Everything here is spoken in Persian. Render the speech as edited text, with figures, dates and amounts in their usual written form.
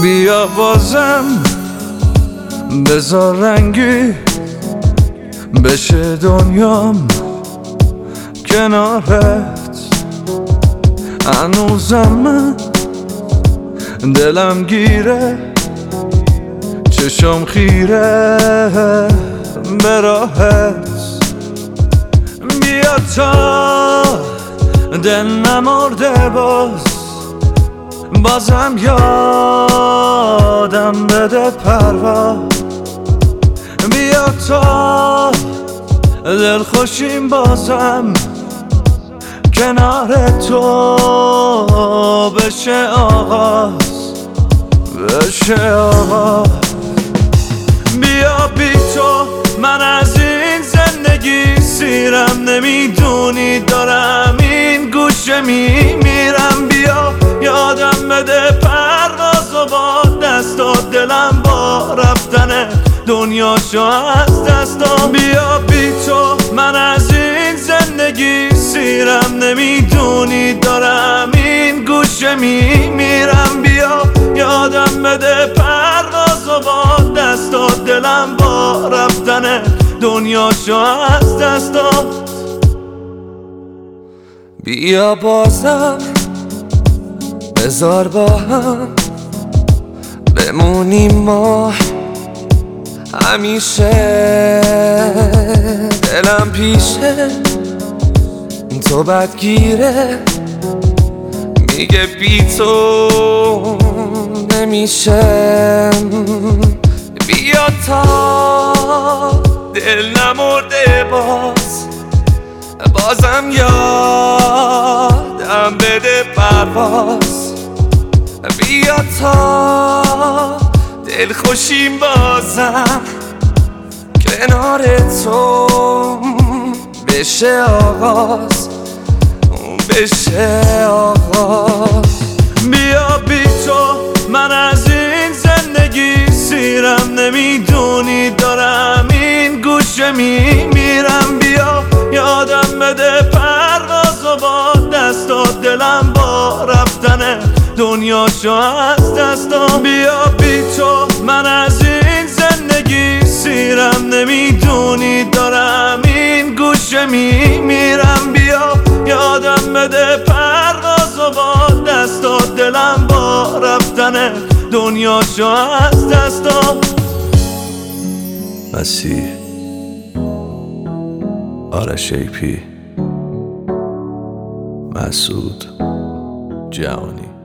بیا بازم بذار رنگی بشه دنیام کنارت. هنوزم من دلم گیره، چشم خیره به راهت. بیا تا دل نمرده بازم یادم بده پرواز. بیا تا دل خوشیم بازم کنار تو بشه آغاز، بشه آغاز. بیا بی تو من از این زندگی سیرم، نمیدونی دارم این گوشه میمیرم. بیا یادم بده پرواز و با دستات دلم با رفتن دنیاشو از دستام. بیا بی تو من از این زندگی سیرم، نمیدونی دارم این گوشه میمیرم. بیا یادم بده پرواز و با دستات دلم با رفتن دنیاشو از دستام. بیا بازم بذار با هم بمونیم ما همیشه. دلم پیشه تو بدگیره، میگه بی تو نمیشه. بیا تا دل نمرده بازم یادم بده پرواز. بیا تا دل خوشیم بازم کنار تو بشه آغاز، بشه آغاز. بیا بی تو من از این زندگی سیرم، نمیدونی دارم این گوشه میمیرم. بیا یادم بده پرواز و با دستات دلم با رفتن دنیاشو از دستام. بیا بی تو من از این زندگی سیرم، نمیدونی دارم این گوشه میمیرم. بیا یادم بده پرواز و با دستات دلم با رفتن دنیاشو از دستام. مسیح آرش ایپی، مسعود جهانی.